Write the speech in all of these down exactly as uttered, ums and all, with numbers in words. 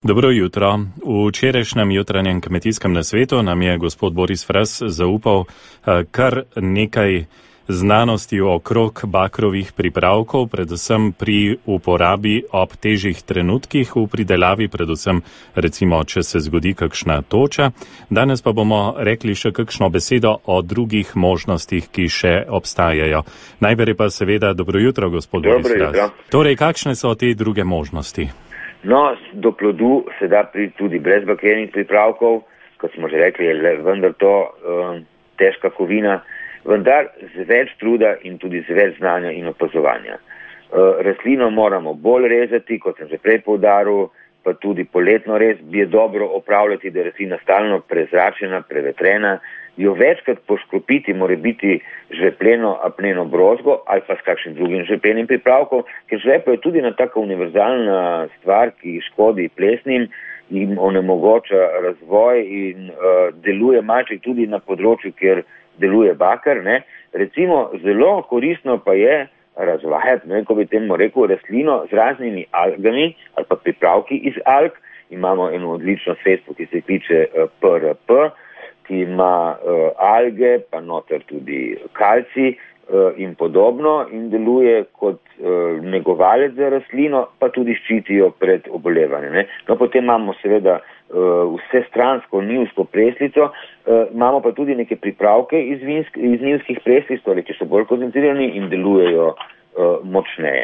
Dobro jutro. V včerajšnjem jutranjem kmetijskem nasvetu nam je gospod Boris Fras zaupal kar nekaj znanosti okrog bakrovih pripravkov, predvsem pri uporabi ob težjih trenutkih v pridelavi, predvsem recimo, če se zgodi kakšna toča. Danes pa bomo rekli še kakšno besedo o drugih možnostih, ki še obstajajo. Najprej pa seveda dobro jutro, gospod Boris Fras. Torej, kakšne so te druge možnosti? No, do plodu se da priti tudi brez bakrenih pripravkov, kot smo že rekli, je vendar to um, težka kovina, vendar z več truda in tudi z več znanja in opazovanja. Uh, rastlino moramo bolj rezati, kot sem že prej poudaril, pa tudi poletno rez bi je dobro opravljati, da je rastlina stalno prezračena, prevetrena, jo večkrat poškropiti mora biti žvepleno apneno brozgo ali pa s kakšnim drugim žveplenim pripravkom, ker žvepo je tudi ena taka univerzalna stvar, ki škodi plesnim in onemogoča razvoj in uh, deluje malček tudi na področju, kjer deluje bakar. Ne. Recimo zelo koristno pa je razvajati, ne, ko bi temu rekel, rastlino z raznimi algami ali pa pripravki iz alg. Imamo eno odlično sredstvo, ki se kliče uh, P R P, ki ima uh, alge, pa noter tudi kalcij uh, in podobno in deluje kot uh, negovalec za rastlino, pa tudi ščitijo pred obolevanjem. No, potem imamo seveda uh, vse stransko njivsko preslico, uh, imamo pa tudi neke pripravke iz, vinsk, iz njivskih preslic, torej, ki so bolj koncentrirani in delujejo uh, močneje.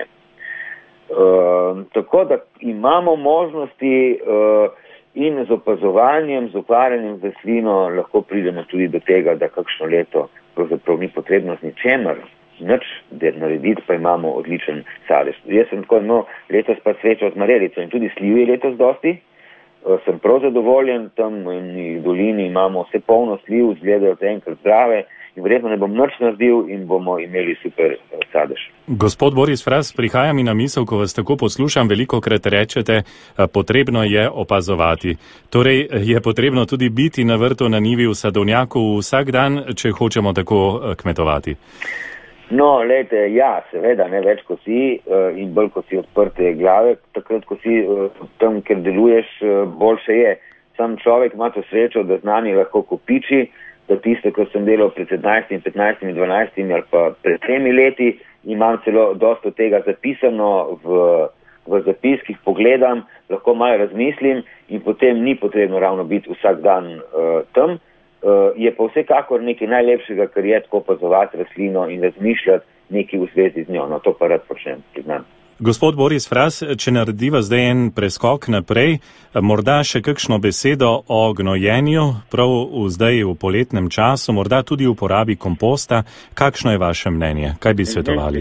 Uh, tako da imamo možnosti uh, in z opazovanjem, z ukvarjanjem z rastlino lahko pridemo tudi do tega, da kakšno leto pravzaprav ni potrebno z ničemer nič narediti, pa imamo odličen sadež. Jaz sem tako, no, letos pa srečal z marelico in tudi sliv je letos dosti. Uh, sem prav zadovoljen, tam v dolini imamo vse polno sliv, izgledajo zaenkrat zdrave in verjetno ne bom nič naredil in bomo imeli super uh, sadež. Gospod Boris Fras, prihaja mi na misel, ko vas tako poslušam, velikokrat rečete, potrebno je opazovati. Torej, je potrebno tudi biti na vrtu, na njivi, v sadovnjaku vsak dan, če hočemo tako kmetovati? No, lejte, ja, seveda, ne več, ko si in bolj, ko si odprte glave, takrat, ko si tam, ker deluješ, boljše je. Sam človek ima to srečo, da znanje lahko kopiči, da tisto, ko sem delal pred sedemnajstimi, petnajstimi, dvanajstimi ali pa pred tremi leti, imam celo dosto tega zapisano v, v zapiskih, pogledam, lahko malo razmislim in potem ni potrebno ravno biti vsak dan uh, tam. Uh, je pa vsekakor nekaj najlepšega, kar je tako opazovati rastlino in razmišljati nekaj v zvezi z njo. No, to pa rad počnem, priznam. Gospod Boris Fras, če narediva zdaj en preskok naprej, morda še kakšno besedo o gnojenju, prav v zdaj v poletnem času, morda tudi uporabi komposta. Kakšno je vaše mnenje? Kaj bi svetovali?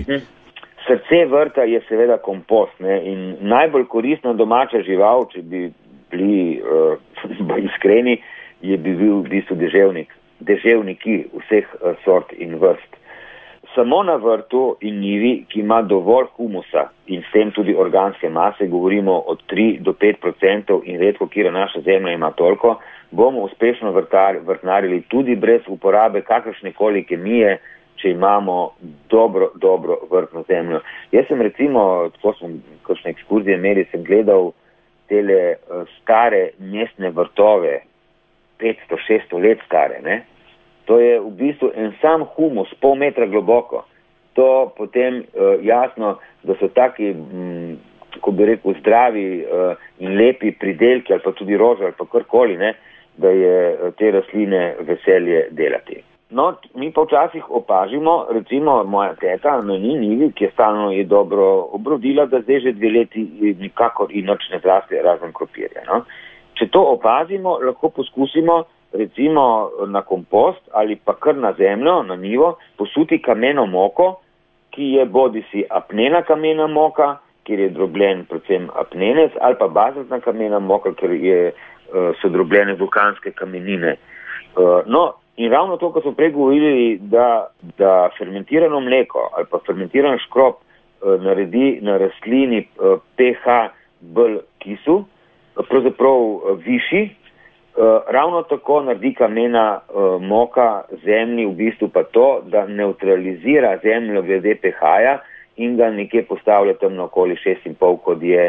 Srce vrta je seveda kompost, ne? In najbolj koristna domača žival, če bi bili uh, iskreni, je bi bil v bistvu deževnik, deževniki vseh uh, sort in vrst. Samo na vrtu in njivi, ki ima dovolj humusa in s tem tudi organske mase, govorimo od tri do pet procentov in redko kira naša zemlja ima toliko, bomo uspešno vrtar, vrtnarili tudi brez uporabe kakršnekoli kemije, če imamo dobro, dobro vrtno zemljo. Jaz sem recimo, tako sem kakšne ekskurzije imeli, sem gledal tele uh, stare mestne vrtove, petsto, šeststo let stare, ne? To je v bistvu en sam humus, pol metra globoko. To potem uh, jasno, da so taki, m, kako bi rekel, zdravi uh, in lepi pridelki ali pa tudi rože ali pa karkoli, ne, da je uh, te rastline veselje delati. No, mi pa včasih opažimo, recimo moja teta na njivi, ki je stalno je dobro obrodila, da zdaj že dve leti nikakor in nič ne zraste razen krompirja. No? Če to opazimo, lahko poskusimo recimo na kompost ali pa kar na zemljo, na njivo, posuti kameno moko, ki je bodisi apnena kamena moka, kjer je drobljen predvsem apnenec, ali pa bazaltna kamena moka, ker je, uh, so drobljene vulkanske kamenine. Uh, no, in ravno to, ko smo prej govorili, da, da fermentirano mleko ali pa fermentiran škrob uh, naredi na rastlini uh, pH bolj kisu, uh, pravzaprav uh, višji, Uh, ravno tako naredi kamena uh, moka zemlji v bistvu pa to, da neutralizira zemljo glede pH-ja in ga nekje postavlja tam na okoli šest in pol, kot je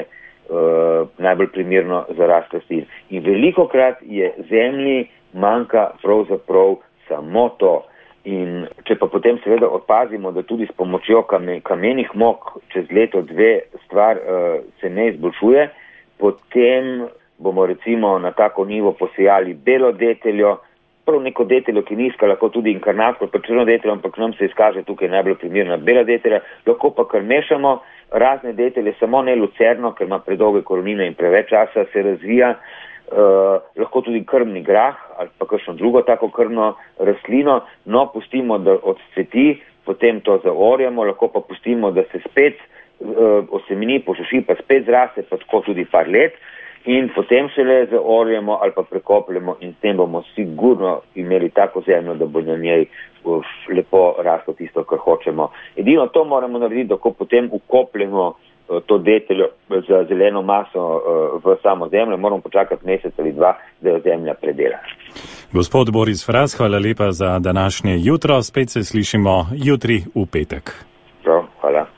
uh, najbolj primerno za rast rastlin. In velikokrat je zemlji manjka pravzaprav samo to. In če pa potem seveda opazimo, da tudi s pomočjo kamen, kamenih mok čez leto dve stvar uh, se ne izboljšuje, potem bomo recimo na tako nivo posejali belo deteljo, prav neko deteljo, ki nizka, lahko tudi inkarnatsko, pa črno deteljo, ampak nam se izkaže tukaj najbolj primerna bela detelja, lahko pa kar mešamo razne detelje, samo ne lucerno, ker ima predolge korenine in preveč časa se razvija, Uh, lahko tudi krmni grah ali pa kakšno drugo tako krmno rastlino, no pustimo, da odcveti, potem to zaorjamo, lahko pa pustimo, da se spet uh, osemeni, posuši, pa spet zraste, pa tako tudi par let in potem šele zaorjamo ali pa prekopljamo in s tem bomo sigurno imeli tako zemljo, da bo na njej uh, lepo raslo tisto, kar hočemo. Edino to moramo narediti, da ko potem ukopljemo to deteljo za zeleno maso v samo zemljo, moramo počakati mesec ali dva, da jo zemlja predela. Gospod Boris Fras, hvala lepa za današnje jutro. Spet se slišimo jutri v petek.